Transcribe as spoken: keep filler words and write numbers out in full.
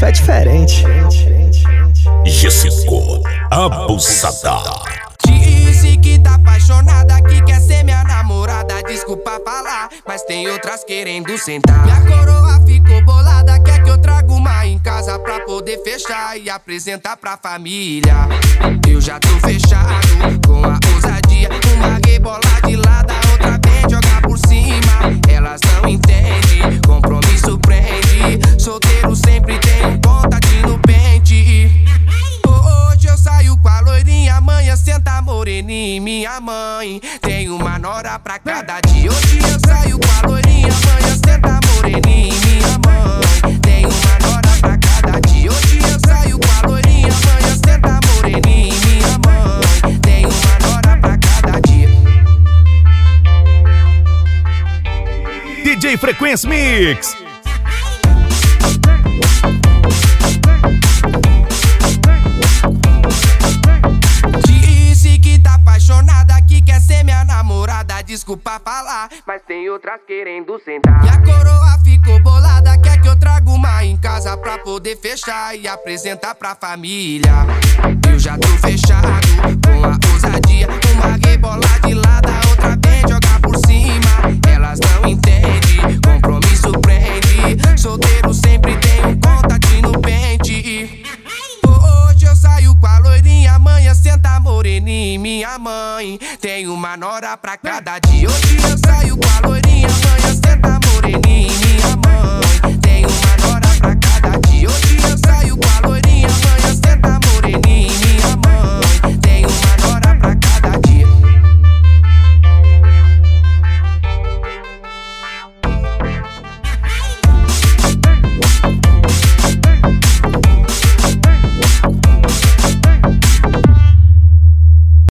Tu é diferente. Jessico Abusadar. Disse que tá apaixonada, que quer ser minha namorada. Desculpa falar, mas tem outras querendo sentar. Minha coroa ficou bolada, quer que eu traga uma em casa pra poder fechar e apresentar pra família. Eu já tô fechado com a ousadia. Uma rebola de lado, a outra vem jogar por cima. Elas não entendem, compromisso prende. Solteiro sempre tem um contato no pente. Hoje eu saio com a loirinha, amanhã senta moreninha, minha mãe. Tem uma nora pra cada dia. Hoje eu saio com a loirinha, amanhã senta moreninha, minha mãe. Tem uma nora pra cada dia. Hoje eu saio com a loirinha, amanhã senta moreninha, minha mãe. Tem uma nora pra cada dia. D J Frequência Mix. Desculpa falar, mas tem outras querendo sentar. E a coroa ficou bolada, quer que eu traga uma em casa pra poder fechar e apresentar pra família. Eu já tô fechado com a ousadia. Uma rebola de lado, a outra vem jogar por cima. Elas não entendem, compromisso prende. Solteiro sempre tem um contato no pente. Hoje eu saio com a loirinha, amanhã senta moreninha, minha mãe. Tem uma nora pra cada dia. Hoje eu saio com a loirinha.